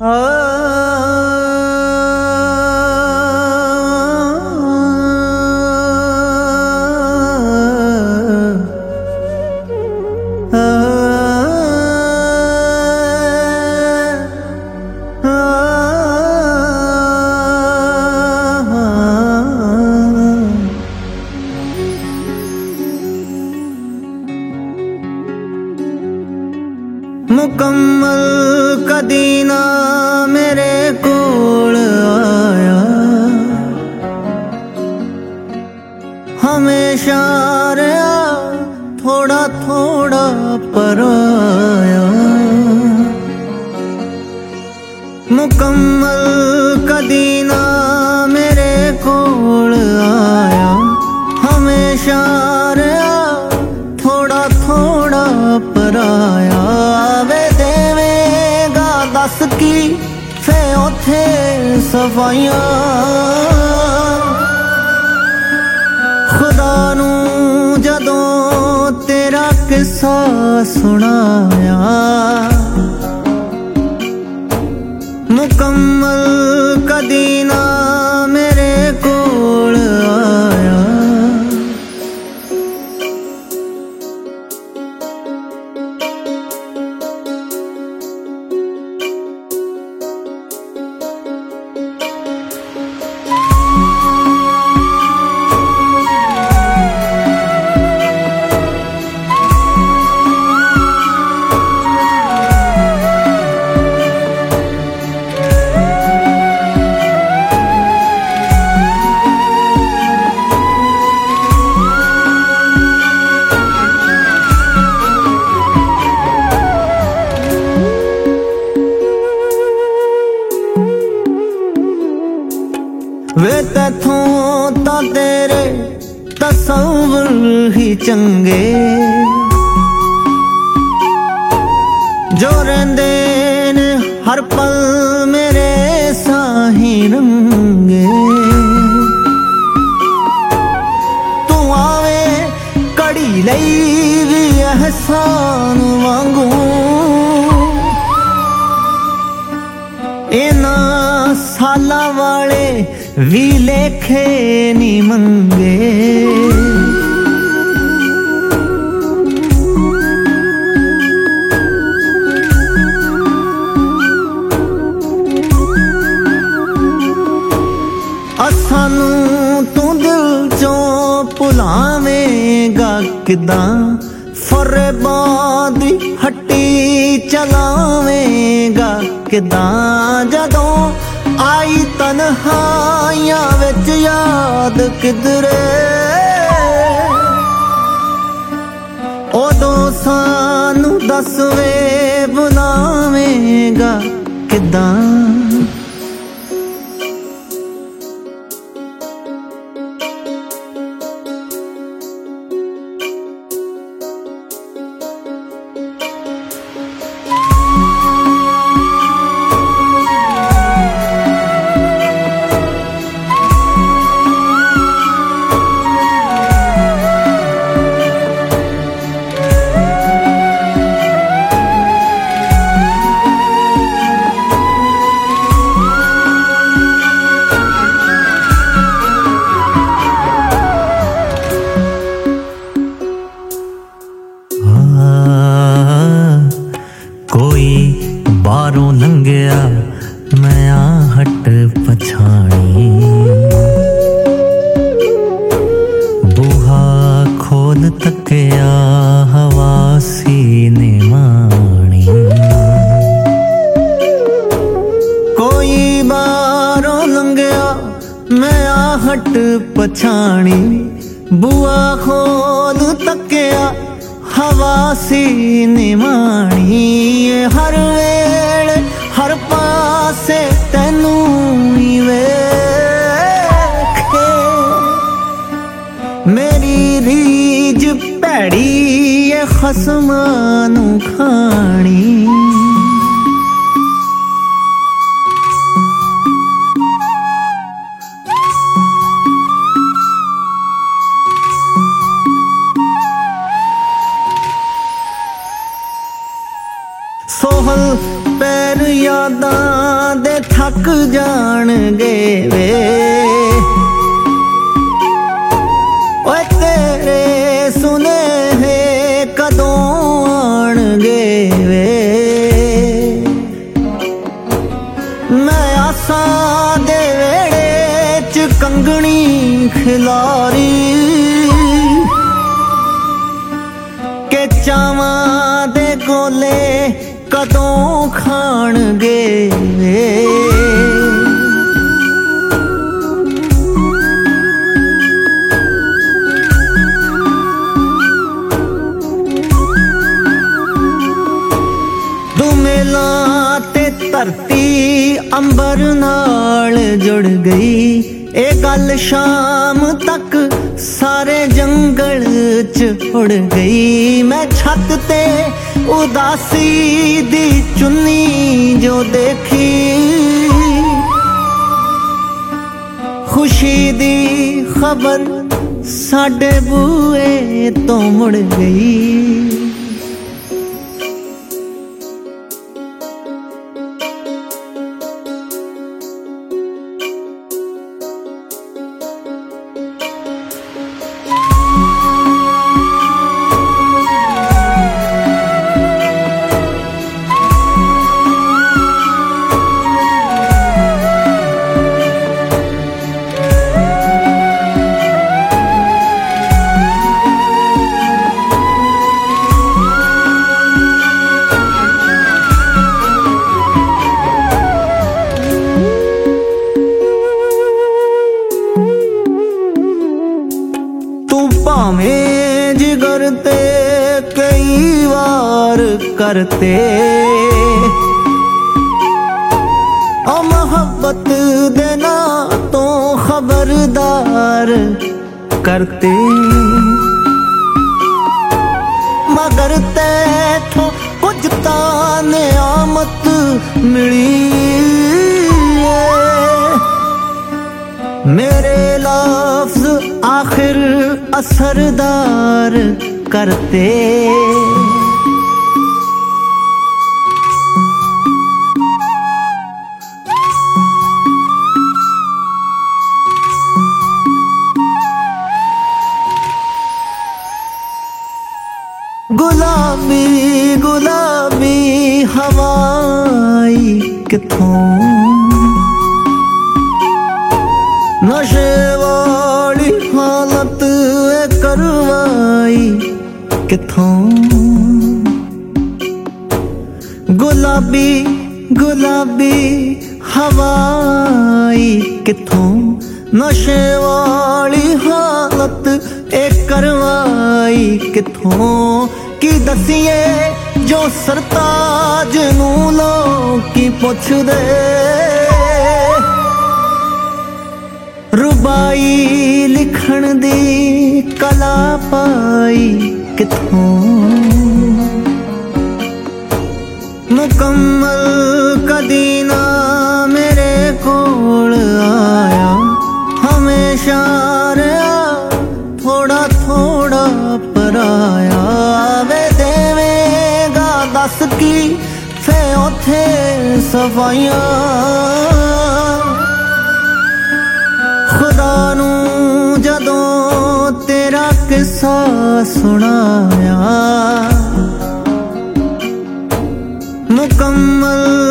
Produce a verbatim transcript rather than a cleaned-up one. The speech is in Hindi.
मुकम्मल कदी ना मेरे कोल आया, हमेशा रहा थोड़ा थोड़ा पराया। मुकम्मल कदी ना मेरे कोल आया, हमेशा रहा थोड़ा थोड़ा पराया। दस की फे उथे सफाइयां, खुदा नू जदों तेरा किस्सा सुनाया। मुकम्मल कदी ना मेरे कोल आया। वे तैथों तां तेरे तसव्वुर ही चंगे, जो रहिंदे ने हर पल मेरे साही रंगे। तू आवे कड़ी लई भी एहसान वांगू, इना साला वाले भी लेखे नी मंगे। असानू तू दिल चों भुलावेगा किदां, फरेबां दी हट्टी चलावेगा किदां। जदों आई तन्हाइयां विच याद किधरे, उदों सानू दस वे बुलावेगा किदां। कोई बारों लंघिया मैं आहट पछाणी, बूहा खोल तकिया हवा सीने माणी। कोई बारों लंघिया मैं आहट पछाणी, बुआ खोल तकिया हवा सीने माणी। हर वेले हर पासे तैनू ही वेखे, मेरी रीज भैड़ी ए खसमां नू खाणी। सोहल पैर यादां दे थक जाणगे वे ओए तेरे सुनेहे कदों आणगे वे मैं आसां दे वेड़े च कंगनी खिलारी के चावां दे गोले कदों खाणगे वे दुमेलां ते धरती अंबर नाल जुड़ गई ए गल शाम तक सारे जंगल च उड़ गई मैं छत ते उदासी दी चुन्नी जो देखी खुशी दी खबर साडे बूए तो मुड़ गई भावें जिगर ते कई वार करते ओ मोहब्बत देना तो खबरदार करते मगर तैथों कुछ तां नियामत मिली मेरे लफ्ज आखिर असरदार करते गुलाबी गुलाबी हवाई किथों नशे वाली हालत करवाई किथों गुलाबी गुलाबी हवाई किथों नशे वाली हालत ए करवाई किथों की दसिए जो सरताज नूं लोकी पुछदे रुबाई लिखण दी कला पाई किथों मुकम्मल कदी ना मेरे कोल आया हमेशा रहा थोड़ा थोड़ा पराया वे देवेगा दस की फे उथे सफाइयां खुदा नू जदों तेरा किस्सा सुनाया मुकम्मल